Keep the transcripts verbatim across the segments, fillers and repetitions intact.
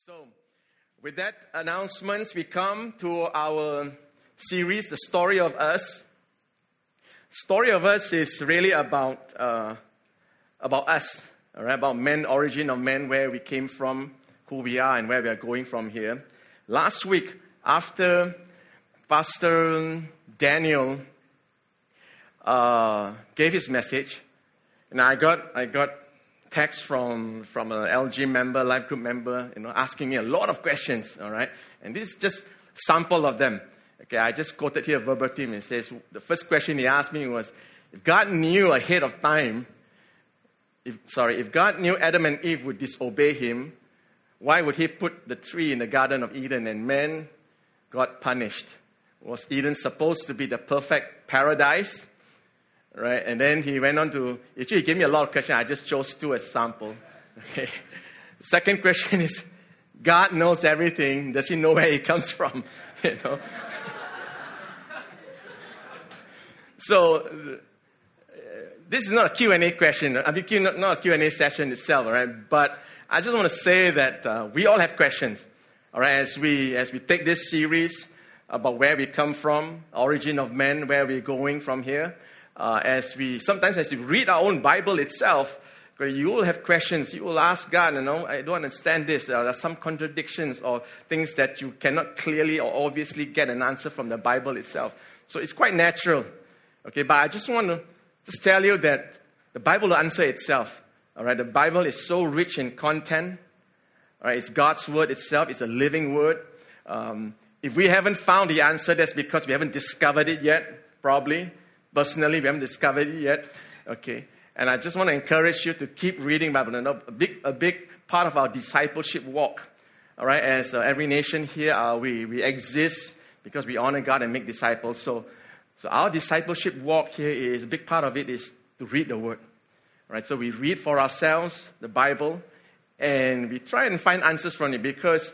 So, with that announcements, we come to our series, The Story of Us. Story of Us is really about uh, about us, all right? About men, origin of men, where we came from, who we are, and where we are going from here. Last week, after Pastor Daniel uh, gave his message, and I got I got. text from, from an L G member, life group member, you know, asking me a lot of questions, all right? And this is just a sample of them. Okay, I just quoted here verbatim. It says, the first question he asked me was, if God knew ahead of time, if, sorry, if God knew Adam and Eve would disobey him, why would he put the tree in the Garden of Eden and man got punished? Was Eden supposed to be the perfect paradise? Right, and then he went on to, actually he gave me a lot of questions. I just chose two as sample. Okay. Second question is, God knows everything. Does he know where he comes from? You know. So, uh, this is not a Q and A question. I mean, not a Q and A session itself, all right? But I just want to say that uh, we all have questions, all right? As we as we take this series about where we come from, origin of man, where we're going from here. Uh, as we, sometimes as we read our own Bible itself, you will have questions. You will ask God, you know, I don't understand this. There are some contradictions or things that you cannot clearly or obviously get an answer from the Bible itself. So it's quite natural. Okay, but I just want to just tell you that the Bible will answer itself. All right, the Bible is so rich in content. All right, it's God's word itself. It's a living word. Um, if we haven't found the answer, that's because we haven't discovered it yet, probably. Personally, we haven't discovered it yet. Okay. And I just want to encourage you to keep reading Bible. You know, a big, a big part of our discipleship walk. All right. As uh, every nation here, uh, we, we exist because we honor God and make disciples. So, so our discipleship walk here is, a big part of it is to read the Word. All right. So we read for ourselves the Bible and we try and find answers from it because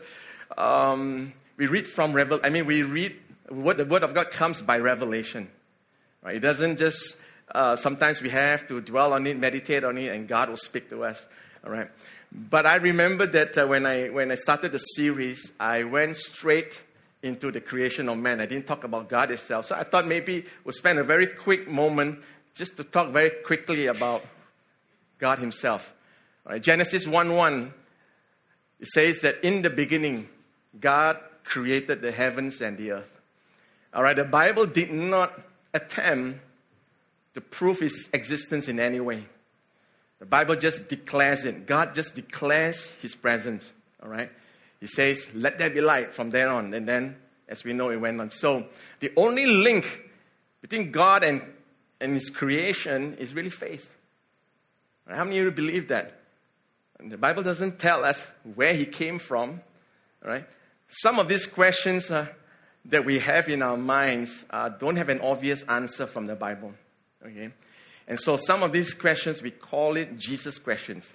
um, we read from Revel. I mean, we read, what the Word of God comes by revelation. Right? It doesn't just, uh, sometimes we have to dwell on it, meditate on it, and God will speak to us. All right. But I remember that uh, when I when I started the series, I went straight into the creation of man. I didn't talk about God itself. So I thought maybe we'll spend a very quick moment just to talk very quickly about God himself. All right. Genesis one one, it says that in the beginning, God created the heavens and the earth. All right. The Bible did not attempt to prove his existence in any way. The Bible just declares it. God just declares his presence. All right. He says, let there be light from then on. And then, as we know, it went on. So, the only link between God and, and his creation is really faith. Right? How many of you believe that? And the Bible doesn't tell us where he came from. All right. Some of these questions are that we have in our minds uh, don't have an obvious answer from the Bible. Okay? And so some of these questions, we call it Jesus questions.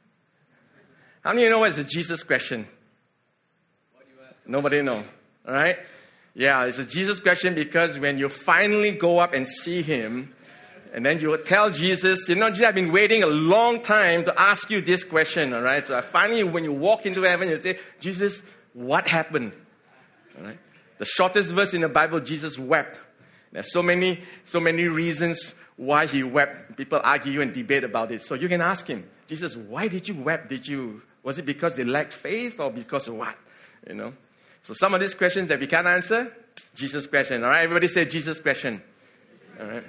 How many of you know what is a Jesus question? What do you ask? Nobody know. All right? Yeah, it's a Jesus question because when you finally go up and see him, and then you tell Jesus, you know, I've been waiting a long time to ask you this question, all right? So I finally, when you walk into heaven, you say, Jesus, what happened? All right? The shortest verse in the Bible, Jesus wept. There's so many, so many reasons why he wept. People argue and debate about it. So you can ask him, Jesus, why did you weep? Did you, was it because they lacked faith or because of what? You know. So some of these questions that we can't answer, Jesus question. All right, everybody say Jesus question. All right.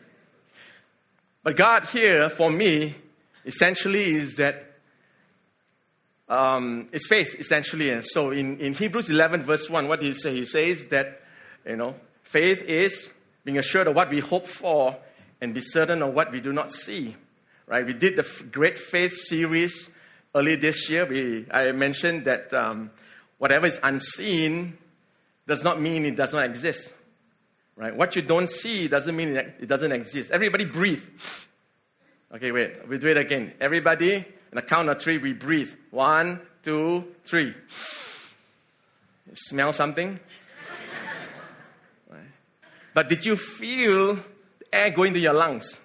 But God here, for me, essentially is that Um, it's faith, essentially. And so in, in Hebrews eleven, verse one, what did he say? He says that, you know, faith is being assured of what we hope for and be certain of what we do not see. Right? We did the Great Faith series early this year. We I mentioned that um, whatever is unseen does not mean it does not exist. Right? What you don't see doesn't mean it doesn't exist. Everybody breathe. Okay, wait. We'll do it again. Everybody, on the count of three, we breathe. One, two, three. You smell something? Right. But did you feel the air going to your lungs?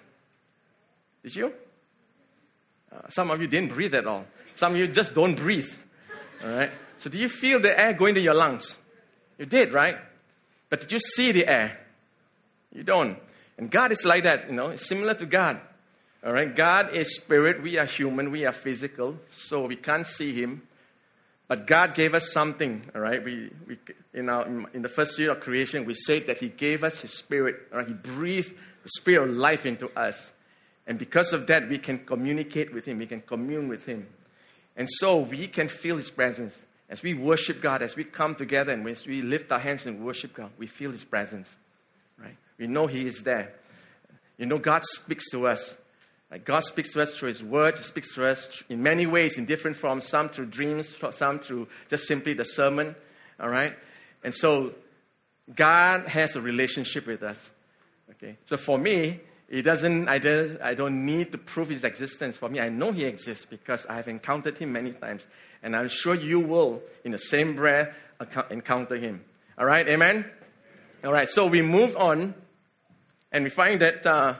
Did you? Uh, some of you didn't breathe at all. Some of you just don't breathe. All right? So do you feel the air going to your lungs? You did, right? But did you see the air? You don't. And God is like that, you know. It's similar to God. All right? God is spirit. We are human. We are physical. So we can't see him. But God gave us something, all right? We, we, in, our, in the first year of creation, we said that he gave us his spirit. All right? He breathed the spirit of life into us. And because of that, we can communicate with him. We can commune with him. And so we can feel his presence. As we worship God, as we come together and as we lift our hands and worship God, we feel his presence. Right? We know he is there. You know, God speaks to us. Like God speaks to us through his word. He speaks to us in many ways, in different forms. Some through dreams, some through just simply the sermon. All right? And so God has a relationship with us. Okay? So for me, it doesn't, I don't, I don't need to prove his existence. For me, I know he exists because I have encountered him many times. And I'm sure you will, in the same breath, encounter him. All right? Amen? All right. So we move on. And we find that uh,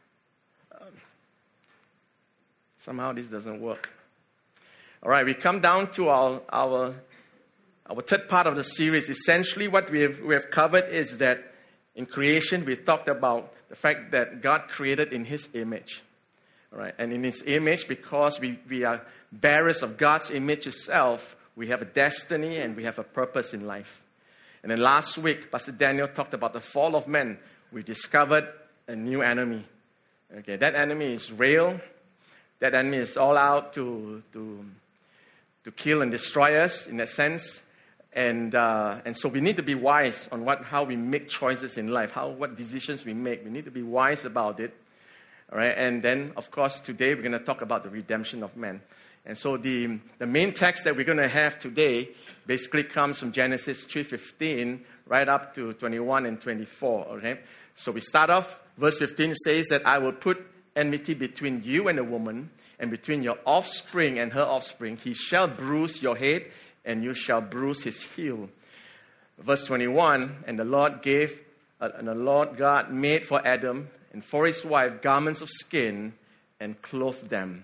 somehow this doesn't work. All right, we come down to our, our, our third part of the series. Essentially, what we have, we have covered is that in creation, we talked about the fact that God created in his image. All right, and in his image, because we, we are bearers of God's image itself, we have a destiny and we have a purpose in life. And then last week, Pastor Daniel talked about the fall of man. We discovered a new enemy. Okay, that enemy is real. That enemy is all out to to to kill and destroy us in that sense. And uh, and so we need to be wise on what how we make choices in life, how what decisions we make. We need to be wise about it. All right. And then, of course, today we're going to talk about the redemption of man. And so the the main text that we're going to have today basically comes from Genesis three fifteen right up to twenty-one and twenty-four. Okay. So we start off. Verse fifteen says that I will put enmity between you and the woman, and between your offspring and her offspring. He shall bruise your head, and you shall bruise his heel. Verse twenty-one, and the Lord gave, uh, and the Lord God made for Adam and for his wife garments of skin and clothed them.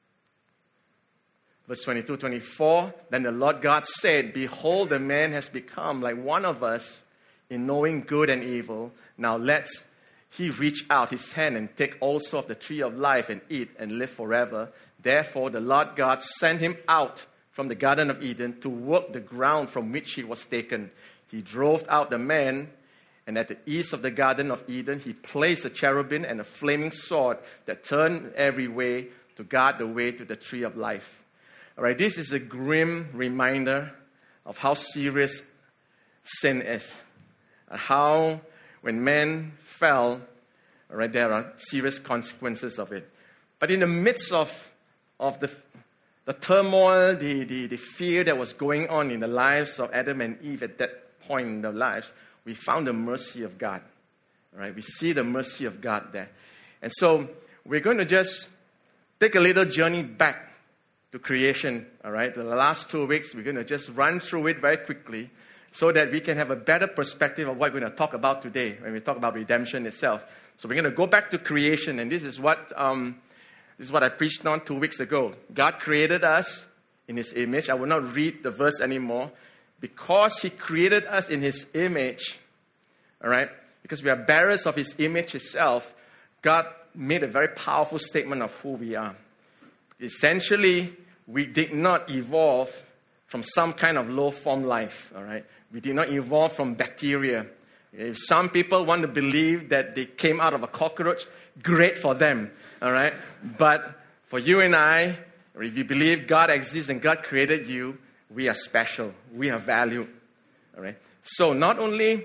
Verse twenty-two, twenty-four, then the Lord God said, behold, the man has become like one of us in knowing good and evil. Now let's he reach out his hand and take also of the tree of life and eat and live forever. Therefore the Lord God sent him out from the Garden of Eden to work the ground from which he was taken. He drove out the man, and at the east of the Garden of Eden he placed a cherubim and a flaming sword that turned every way to guard the way to the tree of life. All right, this is a grim reminder of how serious sin is, and how when man fell, all right, there are serious consequences of it. But in the midst of, of the, the turmoil, the, the, the fear that was going on in the lives of Adam and Eve at that point in their lives, we found the mercy of God. All right, we see the mercy of God there. And so we're going to just take a little journey back to creation. All right, the last two weeks, we're going to just run through it very quickly, so that we can have a better perspective of what we're going to talk about today when we talk about redemption itself. So we're going to go back to creation, and this is what um, this is what I preached on two weeks ago. God created us in his image. I will not read the verse anymore. Because he created us in his image, all right, because we are bearers of his image itself, God made a very powerful statement of who we are. Essentially, we did not evolve from some kind of low-form life, all right? We did not evolve from bacteria. If some people want to believe that they came out of a cockroach, great for them, all right? But for you and I, if you believe God exists and God created you, we are special. We are valued, all right? So not only,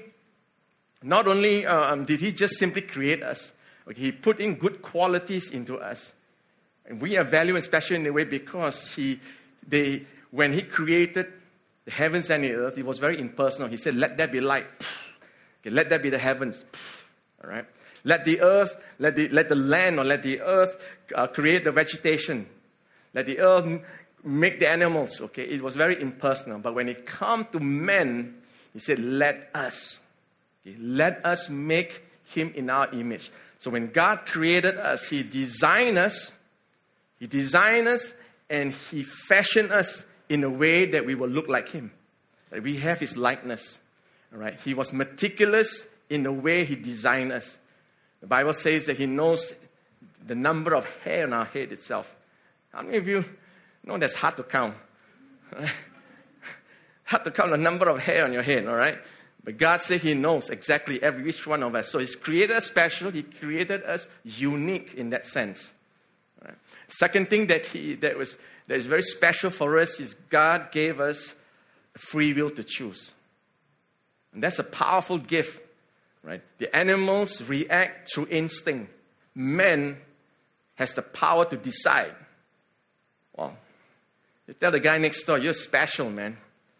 not only um, did he just simply create us, okay, he put in good qualities into us. And we are valued and special in a way because he, they, when he created the heavens and the earth, it was very impersonal. He said, let there be light. Okay, let there be the heavens. All right. Let the earth, let the, let the land or let the earth uh, create the vegetation. Let the earth make the animals. Okay. It was very impersonal. But when it comes to men, he said, let us. Okay, let us make him in our image. So when God created us, he designed us. He designed us and he fashioned us in a way that we will look like him. That we have his likeness. All right? He was meticulous in the way he designed us. The Bible says that he knows the number of hair on our head itself. How many of you know that's hard to count? Right? Hard to count the number of hair on your head, all right? But God said he knows exactly every each one of us. So he's created us special. He created us unique in that sense. All right? Second thing that he that was that is very special for us is God gave us free will to choose. And that's a powerful gift, right? The animals react through instinct. Man has the power to decide. Well, you tell the guy next door, you're special, man.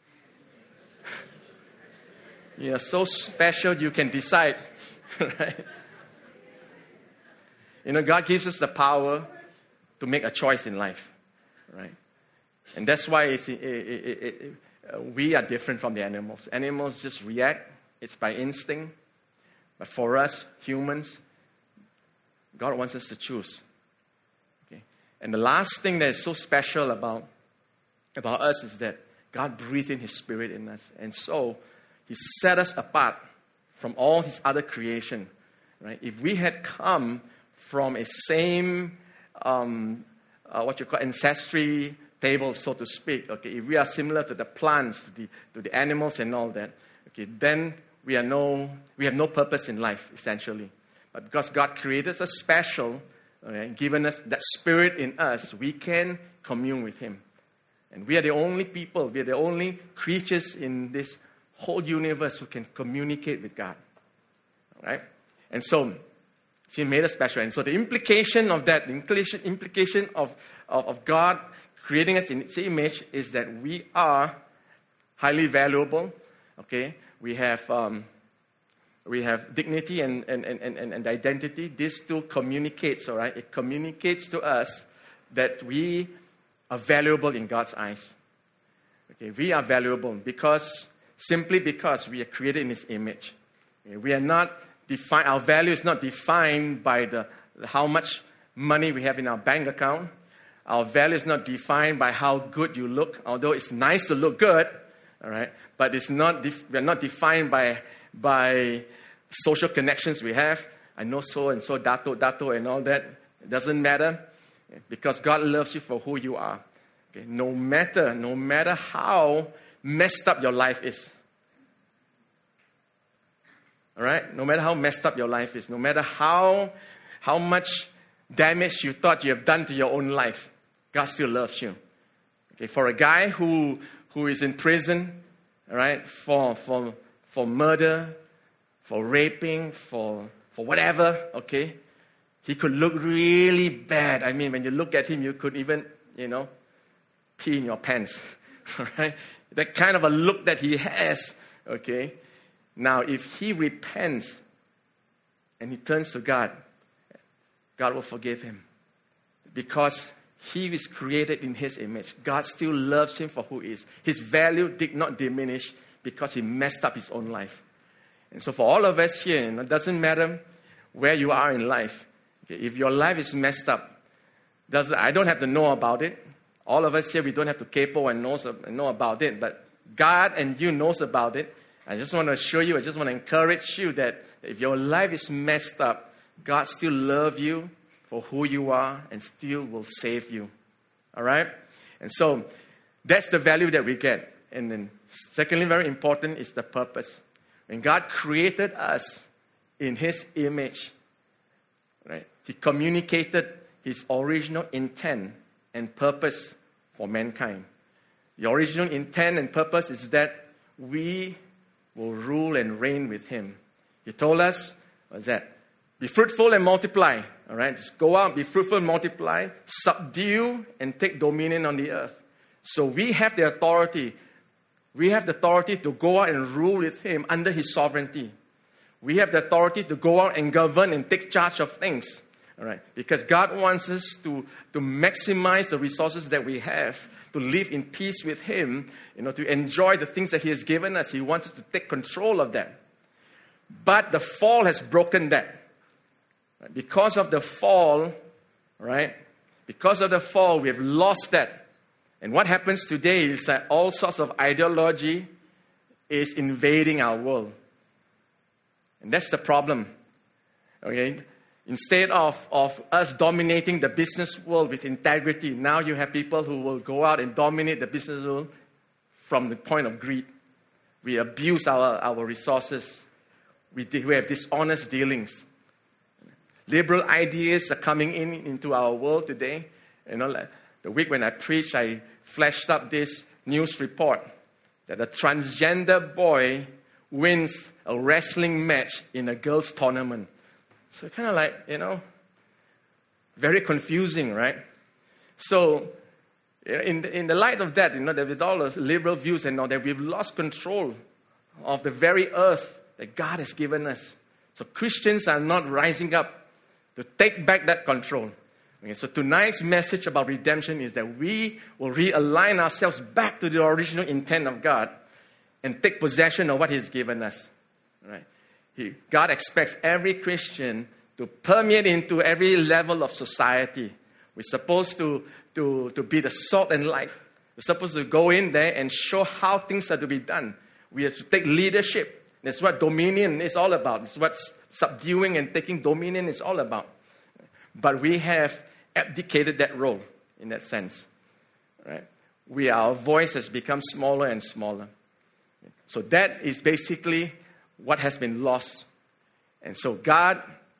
You're so special you can decide, right? You know, God gives us the power to make a choice in life, right? And that's why it's, it, it, it, it, uh, we are different from the animals. Animals just react. It's by instinct. But for us, humans, God wants us to choose. Okay? And the last thing that is so special about, about us is that God breathed in his spirit in us. And so he set us apart from all his other creation. Right? If we had come from a same, um, uh, what you call ancestry table, so to speak, okay, if we are similar to the plants, to the, to the animals and all that, okay, then we are no, we have no purpose in life, essentially. But because God created us special, okay, given us that spirit in us, we can commune with him. And we are the only people, we are the only creatures in this whole universe who can communicate with God. All right? And so, she made us special. And so the implication of that, the implication, implication of, of, of God creating us in its image is that we are highly valuable. Okay? We have um, we have dignity and, and, and, and, and identity. This two communicates, all right? It communicates to us that we are valuable in God's eyes. Okay? We are valuable because simply because we are created in his image. Okay? We are not defined, our value is not defined by the how much money we have in our bank account. Our value is not defined by how good you look, although it's nice to look good, all right? But it's not def- we're not defined by by social connections we have. I know so and so, dato, dato, and all that. It doesn't matter because God loves you for who you are. Okay? No matter, no matter how messed up your life is. All right? No matter how messed up your life is, no matter how, how much damage you thought you have done to your own life, God still loves you. Okay? For a guy who who is in prison, all right, for for for murder, for raping, for for whatever, okay, he could look really bad. I mean, when you look at him, you could even, you know, pee in your pants. All right? That kind of a look that he has, okay? Now, if he repents and he turns to God, God will forgive him. Because he is created in his image. God still loves him for who he is. His value did not diminish because he messed up his own life. And so for all of us here, you know, it doesn't matter where you are in life. Okay? If your life is messed up, doesn't, I don't have to know about it. All of us here, we don't have to capo and know, know about it. But God and you knows about it. I just want to assure you, I just want to encourage you that if your life is messed up, God still loves you for who you are and still will save you. All right? And so that's the value that we get. And then secondly, very important is the purpose. When God created us in his image, right, he communicated his original intent and purpose for mankind. The original intent and purpose is that we will rule and reign with him. He told us, what's that? Be fruitful and multiply. All right, just go out, be fruitful and multiply, subdue and take dominion on the earth. So we have the authority. We have the authority to go out and rule with him under his sovereignty. We have the authority to go out and govern and take charge of things. All right, because God wants us to, to maximize the resources that we have, to live in peace with him, you know, to enjoy the things that he has given us. He wants us to take control of that. But the fall has broken that. Right? Because of the fall, right? Because of the fall, we have lost that. And what happens today is that all sorts of ideology is invading our world. And that's the problem. Okay? Instead of, of us dominating the business world with integrity, now you have people who will go out and dominate the business world from the point of greed. We abuse our, our resources. We, we have dishonest dealings. Liberal ideas are coming in into our world today. You know, like the week when I preached, I flashed up this news report that a transgender boy wins a wrestling match in a girls' tournament. So kind of like, you know, very confusing, right? So in the, in the light of that, you know, that with all those liberal views and all that, we've lost control of the very earth that God has given us. So Christians are not rising up to take back that control. Okay, so tonight's message about redemption is that we will realign ourselves back to the original intent of God and take possession of what He's given us. Right? He, God expects every Christian to permeate into every level of society. We're supposed to, to, to be the salt and light. We're supposed to go in there and show how things are to be done. We have to take leadership. That's what dominion is all about. It's what subduing and taking dominion is all about. But we have abdicated that role in that sense. Right? We, our voice has become smaller and smaller. So that is basically what has been lost. And so God,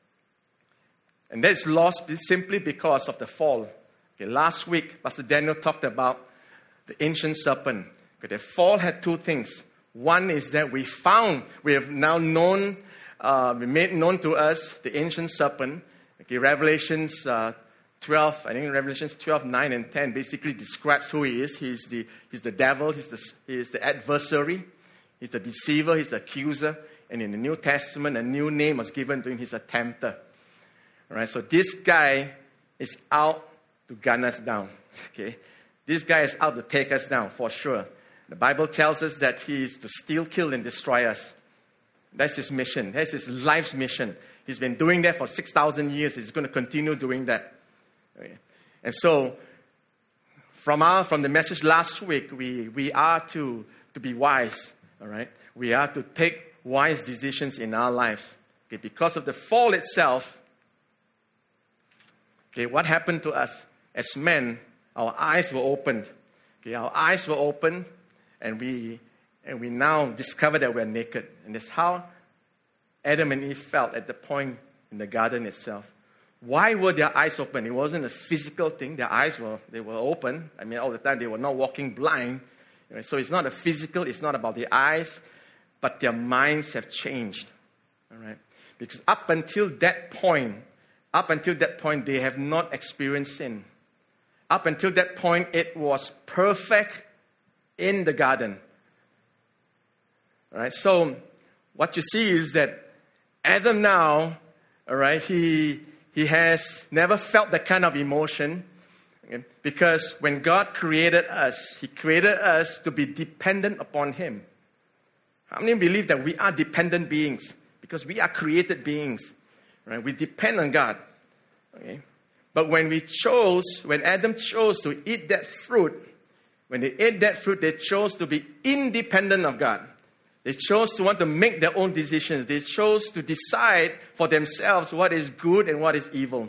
and that is lost simply because of the fall. Okay, last week, Pastor Daniel talked about the ancient serpent. Okay, the fall had two things. One is that we found, we have now known, uh, we made known to us the ancient serpent. Okay, Revelations uh, twelve, I think Revelations twelve, nine and ten basically describes who he is. He's the, he's the devil, he's the, he's the adversary, he's the deceiver, he's the accuser. And in the New Testament, a new name was given to him, he's a tempter. All right, so this guy is out to gun us down. Okay, this guy is out to take us down for sure. The Bible tells us that he is to steal, kill, and destroy us. That's his mission. That's his life's mission. He's been doing that for six thousand years. He's going to continue doing that. Okay. And so, from our from the message last week, we, we are to, to be wise. All right, we are to take wise decisions in our lives. Okay, because of the fall itself. Okay, what happened to us as men? Our eyes were opened. Okay, our eyes were opened. And we and we now discover that we're naked. And that's how Adam and Eve felt at the point in the garden itself. Why were their eyes open? It wasn't a physical thing. Their eyes were they were open. I mean, all the time they were not walking blind. So it's not a physical, it's not about the eyes, but their minds have changed. All right? Because up until that point, up until that point, they have not experienced sin. Up until that point, it was perfect in the garden. All right, so what you see is that Adam now, all right, he he has never felt that kind of emotion, okay, because when God created us, He created us to be dependent upon Him. How many believe that we are dependent beings? Because we are created beings, right? We depend on God. Okay, but when we chose, when Adam chose to eat that fruit. When they ate that fruit, they chose to be independent of God. They chose to want to make their own decisions. They chose to decide for themselves what is good and what is evil.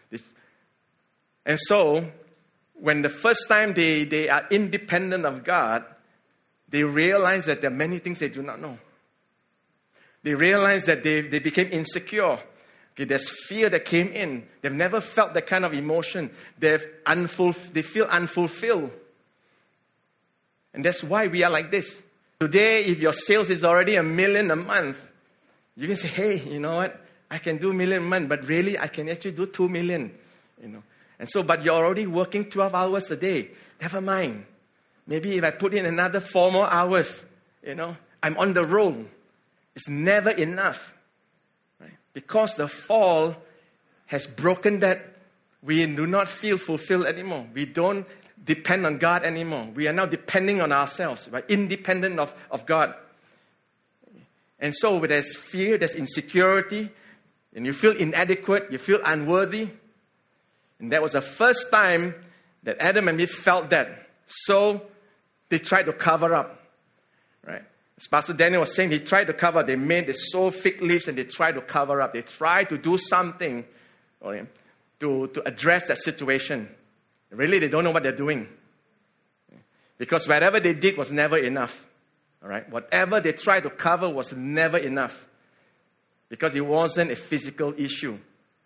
And so, when the first time they, they are independent of God, they realize that there are many things they do not know. They realize that they, they became insecure. Okay, there's fear that came in. They've never felt that kind of emotion. They've unfulf- they feel unfulfilled. And that's why we are like this. Today, if your sales is already a million a month, you can say, hey, you know what? I can do a million a month, but really, I can actually do two million. You know. And so, but you're already working twelve hours a day. Never mind. Maybe if I put in another four more hours, you know, I'm on the roll. It's never enough. Right? Because the fall has broken that. We do not feel fulfilled anymore. We don't depend on God anymore. We are now depending on ourselves. We're independent of, of God. And so there's fear, there's insecurity, and you feel inadequate, you feel unworthy. And that was the first time that Adam and Eve felt that. So they tried to cover up, right? As Pastor Daniel was saying, he tried to cover. They made, they sowed fig leaves and they tried to cover up. They tried to do something okay, to, to address that situation. Really, they don't know what they're doing. Because whatever they did was never enough. All right? Whatever they tried to cover was never enough. Because it wasn't a physical issue.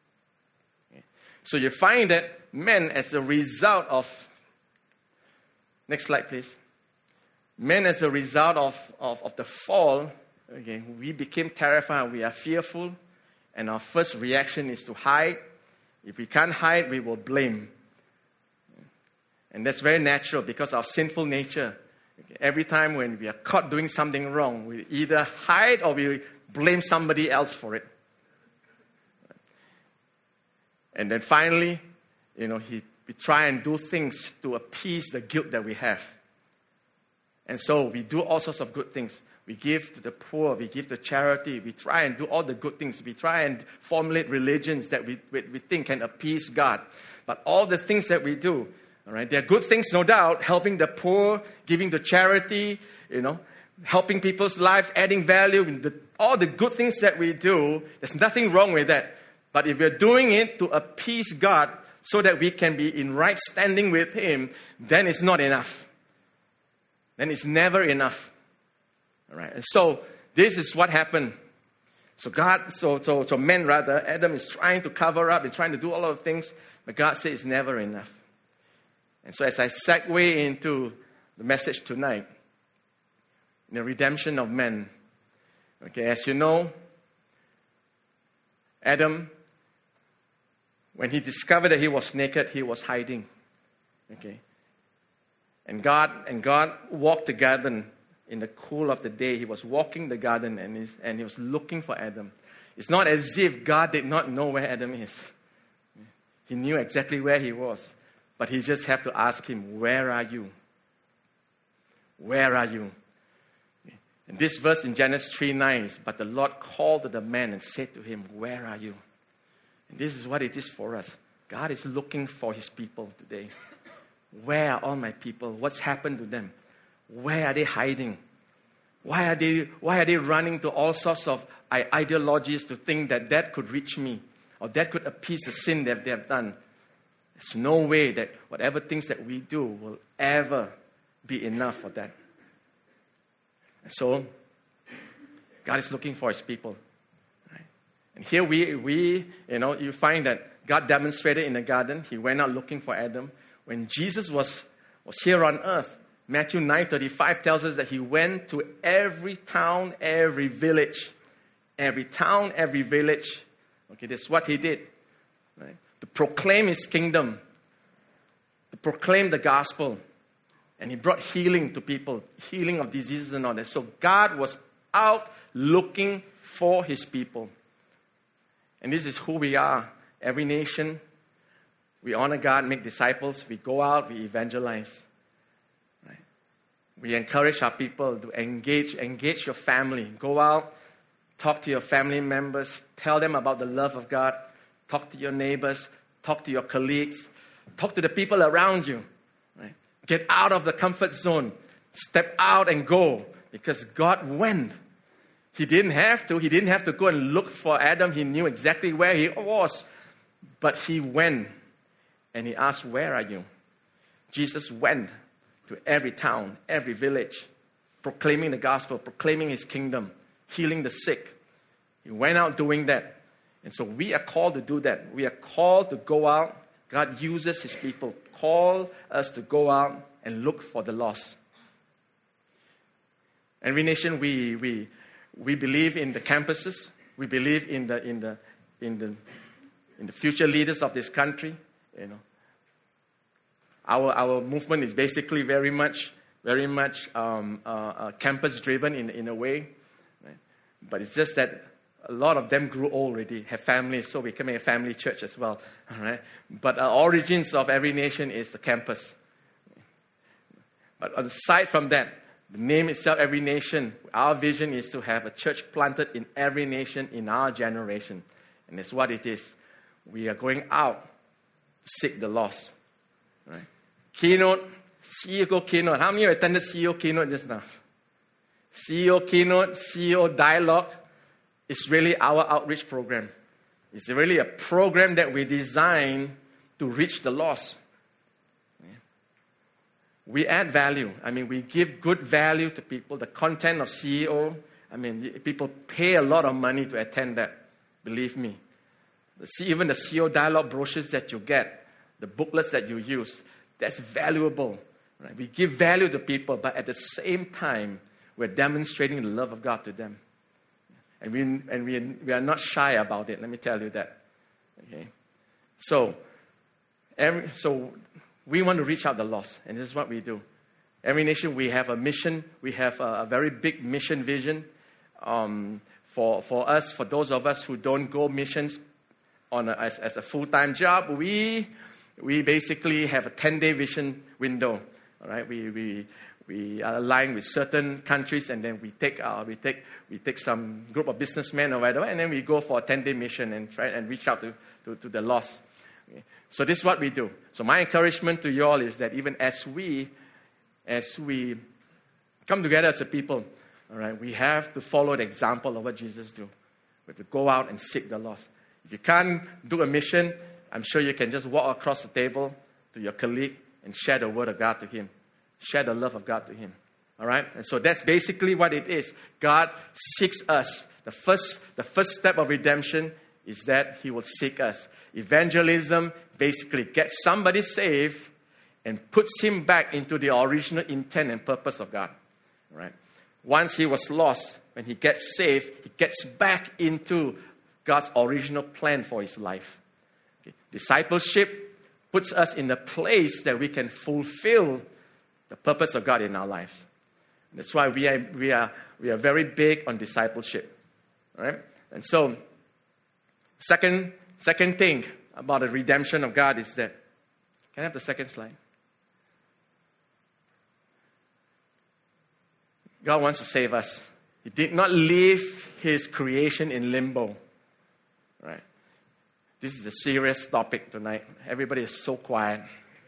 So you find that men, as a result of... Next slide, please. Men, as a result of, of, of the fall, okay, we became terrified. We are fearful. And our first reaction is to hide. If we can't hide, we will blame. And that's very natural because of sinful nature. Okay, every time when we are caught doing something wrong, we either hide or we blame somebody else for it. And then finally, you know, he, we try and do things to appease the guilt that we have. And so we do all sorts of good things. We give to the poor, we give to charity, we try and do all the good things. We try and formulate religions that we, we, we think can appease God. But all the things that we do, all right, they're good things, no doubt, helping the poor, giving to charity, you know, helping people's lives, adding value, the, all the good things that we do, there's nothing wrong with that. But if we're doing it to appease God so that we can be in right standing with Him, then it's not enough. Then it's never enough. All right. And so this is what happened. So God, so so so men rather, Adam is trying to cover up, he's trying to do all of the things, but God says it's never enough. And so as I segue into the message tonight, the redemption of men. Okay, as you know, Adam, when he discovered that he was naked, he was hiding. Okay. And God and God walked the garden in the cool of the day. He was walking the garden and, he's, and he was looking for Adam. It's not as if God did not know where Adam is. He knew exactly where he was. But he just had to ask him, where are you? Where are you? And this verse in Genesis three nine is, but the Lord called to the man and said to him, where are you? And this is what it is for us. God is looking for His people today. Where are all my people? What's happened to them? Where are they hiding? Why are they, why are they running to all sorts of ideologies to think that that could reach me or that could appease the sin that they have done? There's no way that whatever things that we do will ever be enough for that. So, God is looking for His people. Right? And here we, we, you know, you find that God demonstrated in the garden. He went out looking for Adam. When Jesus was, was here on earth, Matthew nine thirty-five tells us that He went to every town, every village. Every town, every village. Okay, that's what He did. Right? To proclaim His kingdom. To proclaim the gospel. And He brought healing to people. Healing of diseases and all that. So God was out looking for His people. And this is who we are. Every nation. We honor God, make disciples. We go out, we evangelize. Right? We encourage our people to engage, engage your family. Go out, talk to your family members. Tell them about the love of God. Talk to your neighbors. Talk to your colleagues. Talk to the people around you. Right? Get out of the comfort zone. Step out and go. Because God went. He didn't have to. He didn't have to go and look for Adam. He knew exactly where he was. But He went. And He asked, where are you? Jesus went to every town, every village, proclaiming the gospel, proclaiming His kingdom, healing the sick. He went out doing that. And so we are called to do that. We are called to go out. God uses His people, call us to go out and look for the lost. Every nation, we we we believe in the campuses. We believe in the in the in the in the future leaders of this country. You know, our our movement is basically very much, very much um, uh, uh, campus-driven in in a way, right? But it's just that a lot of them grew old already, have families, so we can make a family church as well. All right, but the origins of every nation is the campus. But aside from that, the name itself, every nation. Our vision is to have a church planted in every nation in our generation, and that's what it is. We are going out. Seek the lost. Right? Keynote, C E O Keynote. How many of you attended C E O Keynote just now? C E O Keynote, C E O Dialogue is really our outreach program. It's really a program that we design to reach the lost. We add value. I mean, we give good value to people. The content of C E O, I mean, people pay a lot of money to attend that. Believe me. Even the C E O Dialogue brochures that you get, the booklets that you use, that's valuable. Right? We give value to people, but at the same time, we're demonstrating the love of God to them. And we and we, we are not shy about it, let me tell you that. Okay? So, every, so we want to reach out the lost, and this is what we do. Every nation, we have a mission. We have a, a very big mission vision. Um, for, for us, for those of us who don't go missions on a, as, as a full-time job, we we basically have a ten-day vision window. All right, we we we are aligned with certain countries, and then we take uh, we take we take some group of businessmen or whatever, and then we go for a ten-day mission and try and reach out to to, to the lost. Okay. So this is what we do. So my encouragement to you all is that even as we as we come together as a people, all right, we have to follow the example of what Jesus do. We have to go out and seek the lost. If you can't do a mission, I'm sure you can just walk across the table to your colleague and share the word of God to him. Share the love of God to him. All right? And so that's basically what it is. God seeks us. The first, the first step of redemption is that he will seek us. Evangelism basically gets somebody saved and puts him back into the original intent and purpose of God. All right? Once he was lost, when he gets saved, he gets back into God's original plan for his life. Okay. Discipleship puts us in a place that we can fulfill the purpose of God in our lives. That's why we are we are we are very big on discipleship. All right? And so, second second thing about the redemption of God is that, can I have the second slide? God wants to save us. He did not leave his creation in limbo. Right? This is a serious topic tonight. Everybody is so quiet.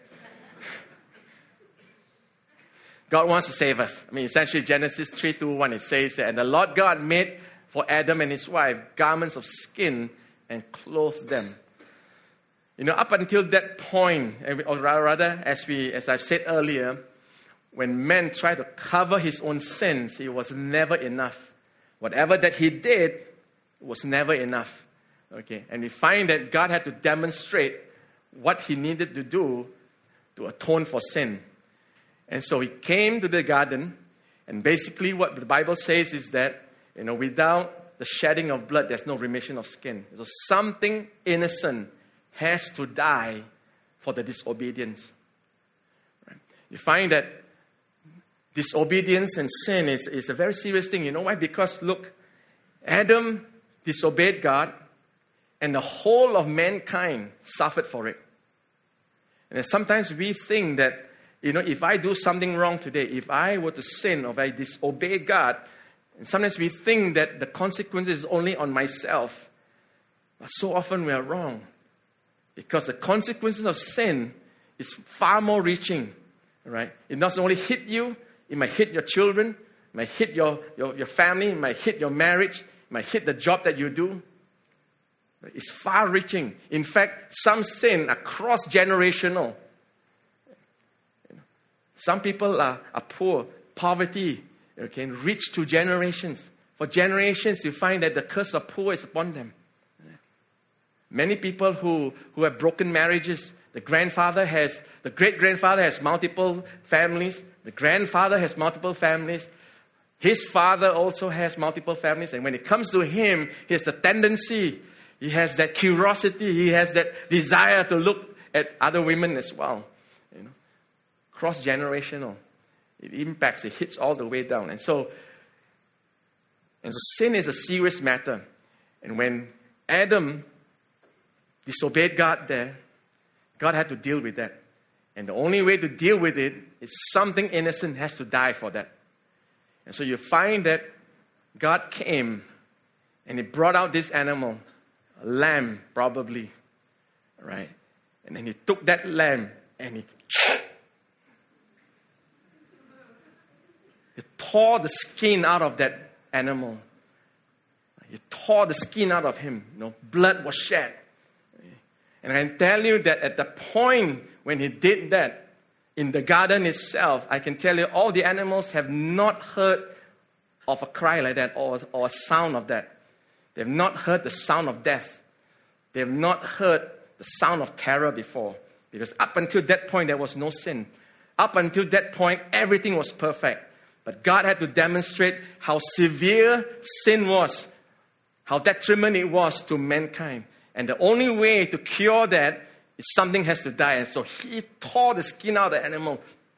God wants to save us. I mean, essentially, Genesis three two one, it says that, and the Lord God made for Adam and his wife garments of skin and clothed them. You know, up until that point, or rather, as we, as I've said earlier, when man tried to cover his own sins, it was never enough. Whatever that he did was never enough. Okay, and we find that God had to demonstrate what he needed to do to atone for sin. And so he came to the garden, and basically what the Bible says is that, you know, without the shedding of blood, there's no remission of skin. So something innocent has to die for the disobedience. Right? You find that disobedience and sin is, is a very serious thing. You know why? Because, look, Adam disobeyed God, and the whole of mankind suffered for it. And sometimes we think that, you know, if I do something wrong today, if I were to sin or if I disobey God, and sometimes we think that the consequences is only on myself. But so often we are wrong. Because the consequences of sin is far more reaching. Right? It not only hit you, it might hit your children, it might hit your, your, your family, it might hit your marriage, it might hit the job that you do. It's far-reaching. In fact, some sin are cross-generational. Some people are, are poor. Poverty can reach to generations. For generations, you find that the curse of poor is upon them. Many people who, who have broken marriages, the grandfather has, the great-grandfather has multiple families. The grandfather has multiple families. His father also has multiple families. And when it comes to him, he has the tendency, he has that curiosity, he has that desire to look at other women as well. You know, cross-generational. It impacts, it hits all the way down. And so, and so sin is a serious matter. And when Adam disobeyed God there, God had to deal with that. And the only way to deal with it is something innocent has to die for that. And so you find that God came and he brought out this animal, a lamb probably, right? And then he took that lamb and he tore the skin out of that animal. He tore the skin out of him. You know, blood was shed. And I can tell you that at the point when he did that, in the garden itself, I can tell you all the animals have not heard of a cry like that or, or a sound of that. They have not heard the sound of death. They have not heard the sound of terror before. Because up until that point, there was no sin. Up until that point, everything was perfect. But God had to demonstrate how severe sin was, how detrimental it was to mankind. And the only way to cure that is something has to die. And so he tore the skin out of the animal.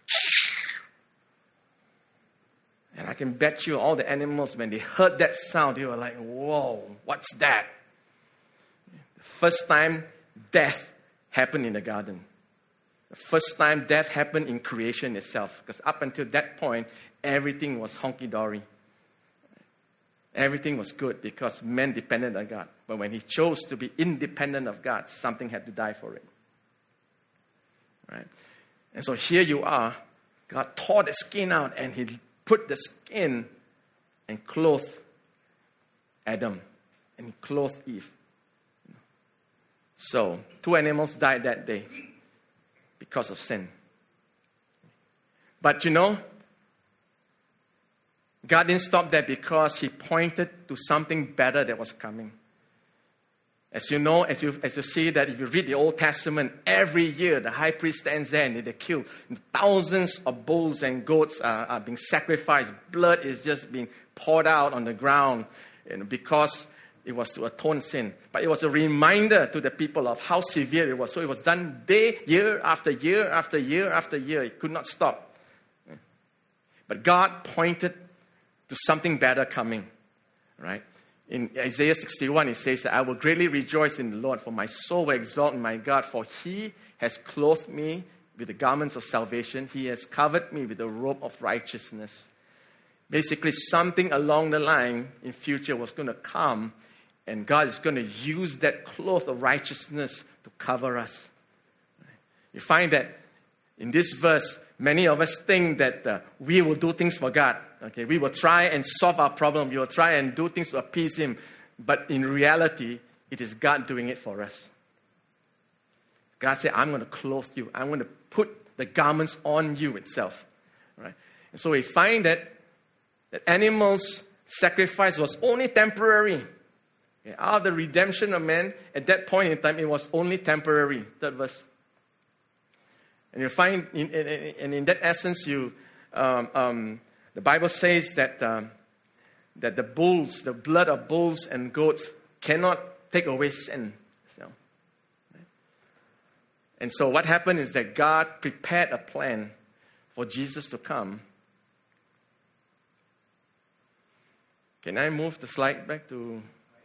And I can bet you all the animals, when they heard that sound, they were like, whoa, what's that? The first time death happened in the garden. The first time death happened in creation itself. Because up until that point, everything was honky-dory. Everything was good because man depended on God. But when he chose to be independent of God, something had to die for it. Right? And so here you are. God tore the skin out and he put the skin and clothed Adam and clothed Eve. So, two animals died that day because of sin. But you know, God didn't stop there because he pointed to something better that was coming. As you know, as you, as you see that if you read the Old Testament, every year the high priest stands there and they kill. Thousands of bulls and goats are, are being sacrificed. Blood is just being poured out on the ground, you know, because it was to atone sin. But it was a reminder to the people of how severe it was. So it was done day, year after year after year after year. It could not stop. But God pointed to something better coming, right? In Isaiah sixty-one, it says that I will greatly rejoice in the Lord, for my soul will exalt in my God, for he has clothed me with the garments of salvation. He has covered me with the robe of righteousness. Basically, something along the line in future was going to come, and God is going to use that cloth of righteousness to cover us. You find that in this verse, many of us think that uh, we will do things for God. Okay, we will try and solve our problem. We will try and do things to appease him. But in reality, it is God doing it for us. God said, I'm going to clothe you. I'm going to put the garments on you itself. Right? And so we find that, that animals' sacrifice was only temporary. Okay, out of the redemption of man, at that point in time, it was only temporary. Third verse. And you find, in, in, in, and in that essence, you... Um, um, The Bible says that um, that the bulls, the blood of bulls and goats cannot take away sin. So, right? And so what happened is that God prepared a plan for Jesus to come. Can I move the slide back to...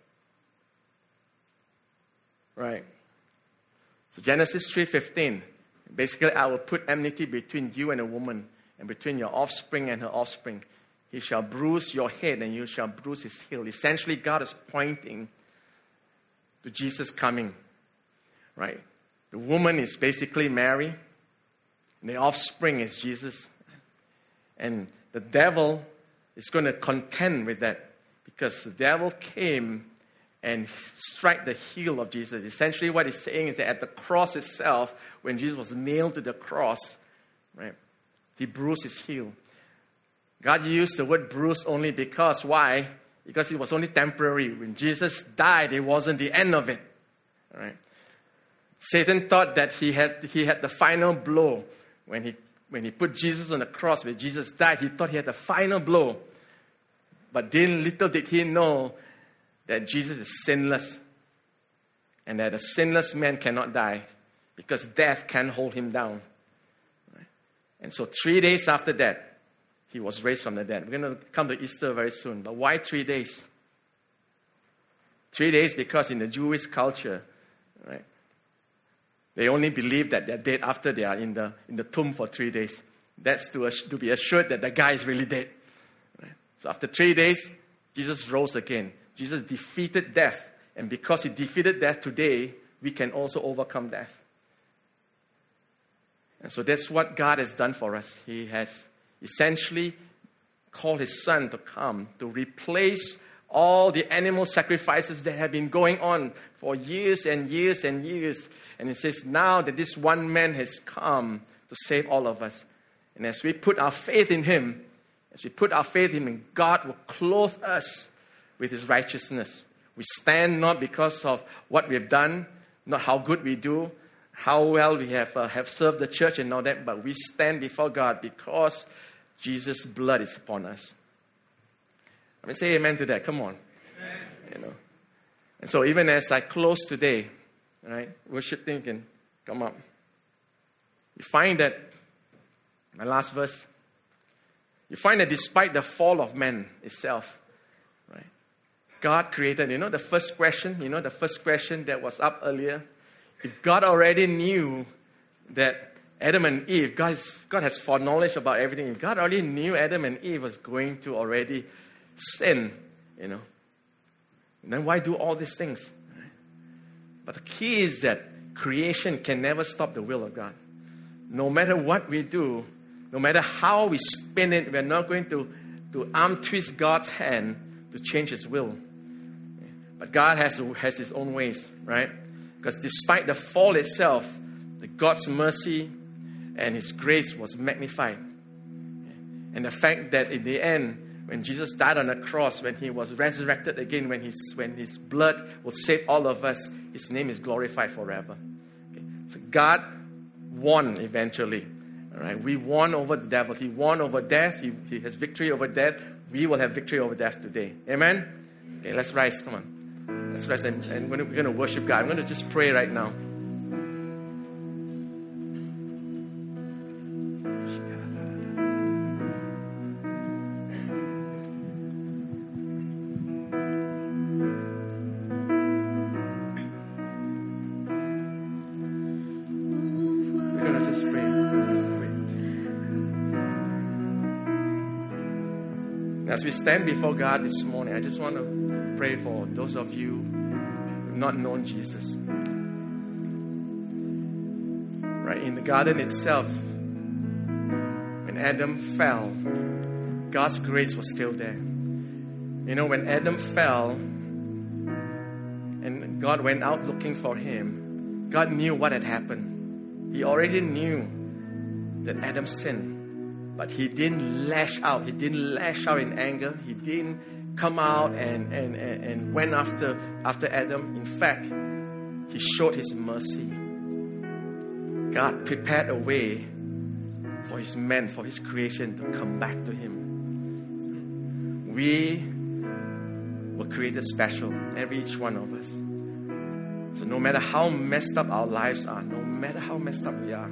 Right. So Genesis three fifteen. Basically, I will put enmity between you and a woman, and between your offspring and her offspring. He shall bruise your head and you shall bruise his heel. Essentially, God is pointing to Jesus coming. Right? The woman is basically Mary. And the offspring is Jesus. And the devil is going to contend with that, because the devil came and struck the heel of Jesus. Essentially, what he's saying is that at the cross itself, when Jesus was nailed to the cross, right, he bruised his heel. God used the word bruise only because, why? Because it was only temporary. When Jesus died, it wasn't the end of it. Right? Satan thought that he had he had the final blow. When he when he put Jesus on the cross, when Jesus died, he thought he had the final blow. But then little did he know that Jesus is sinless, and that a sinless man cannot die, because death can't hold him down. And so three days after that, he was raised from the dead. We're going to come to Easter very soon. But why three days? Three days because in the Jewish culture, right, they only believe that they're dead after they are in the in the tomb for three days. That's to, to be assured that the guy is really dead. Right? So after three days, Jesus rose again. Jesus defeated death. And because he defeated death today, we can also overcome death. And so that's what God has done for us. He has essentially called His Son to come to replace all the animal sacrifices that have been going on for years and years and years. And He says, now that this one man has come to save all of us. And as we put our faith in Him, as we put our faith in Him, God will clothe us with His righteousness. We stand not because of what we've done, not how good we do, how well we have, uh, have served the church and all that, but we stand before God because Jesus' blood is upon us. I mean, say amen to that. Come on. Amen. You know. And so even as I close today, right, worship team can come up. You find that, my last verse, you find that despite the fall of man itself, right, God created, you know, the first question, you know, the first question that was up earlier, if God already knew that Adam and Eve, God, is, God has foreknowledge about everything, if God already knew Adam and Eve was going to already sin, you know, then why do all these things? Right? But the key is that creation can never stop the will of God. No matter what we do, no matter how we spin it, we're not going to, to arm twist God's hand to change His will. But God has, has His own ways, right? Because despite the fall itself, the God's mercy and His grace was magnified. And the fact that in the end, when Jesus died on the cross, when He was resurrected again, when His, when his blood will save all of us, His name is glorified forever. Okay? So God won eventually. All right? We won over the devil. He won over death. He, he has victory over death. We will have victory over death today. Amen? Okay, let's rise. Come on. Let's rise. And, and we're going to worship God. I'm going to just pray right now. As we stand before God this morning, I just want to pray for those of you who have not known Jesus. Right, in the garden itself, when Adam fell, God's grace was still there. You know, when Adam fell and God went out looking for him, God knew what had happened. He already knew that Adam sinned. But He didn't lash out. He didn't lash out in anger. He didn't come out and, and, and, and went after, after Adam. In fact, He showed His mercy. God prepared a way for His man, for His creation to come back to Him. We were created special, every each one of us. So no matter how messed up our lives are, no matter how messed up we are,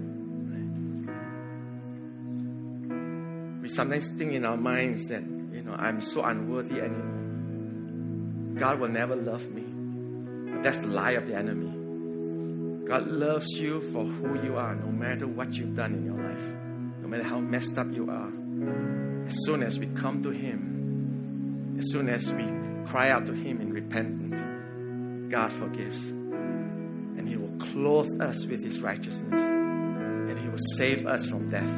we sometimes think in our minds that, you know, I'm so unworthy anymore. God will never love me. But that's the lie of the enemy. God loves you for who you are, no matter what you've done in your life, no matter how messed up you are. As soon as we come to Him, as soon as we cry out to Him in repentance, God forgives. And He will clothe us with His righteousness. And He will save us from death.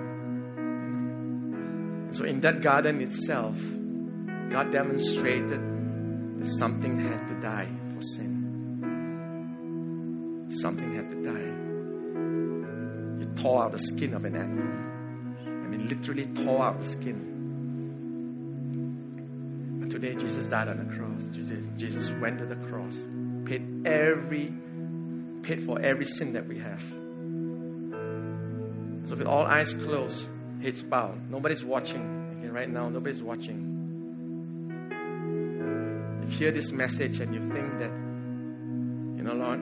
So in that garden itself, God demonstrated that something had to die for sin. Something had to die. He tore out the skin of an animal. I mean, literally tore out the skin. But today, Jesus died on the cross. Jesus, Jesus went to the cross, paid every, paid for every sin that we have. So with all eyes closed, heads bowed. Nobody's watching. Okay, right now, nobody's watching. If you hear this message and you think that, you know, Lord,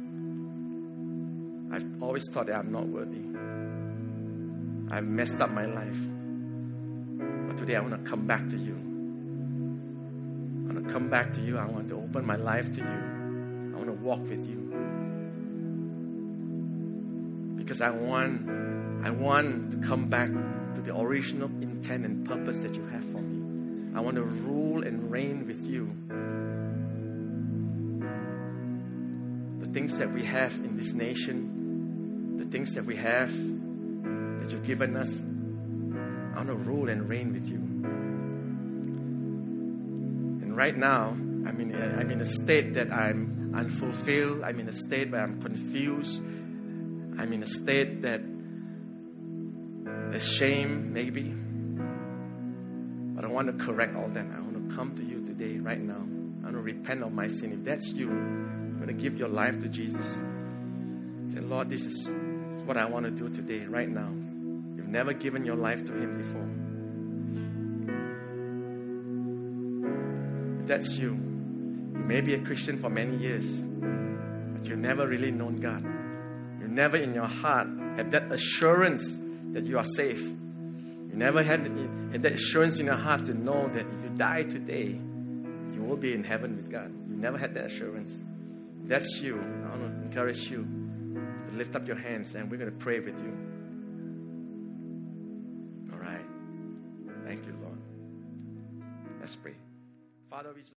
I've always thought that I'm not worthy. I've messed up my life. But today I want to come back to you. I want to come back to you. I want to open my life to you. I want to walk with you. Because I want, I want to come back to the original intent and purpose that you have for me. I want to rule and reign with you. The things that we have in this nation, the things that we have that you've given us, I I want to rule and reign with you. And right now, I'm in, a, I'm in a state that I'm unfulfilled. I'm in a state where I'm confused. I'm in a state that there's shame, maybe. But I want to correct all that. I want to come to you today, right now. I want to repent of my sin. If that's you, you want to give your life to Jesus. Say, Lord, this is what I want to do today, right now. You've never given your life to Him before. If that's you, you may be a Christian for many years, but you've never really known God. You never in your heart have that assurance that you are safe. You never had, had that assurance in your heart to know that if you die today, you will be in heaven with God. You never had that assurance. If that's you, I want to encourage you to lift up your hands and we're going to pray with you. All right. Thank you, Lord. Let's pray. Father, we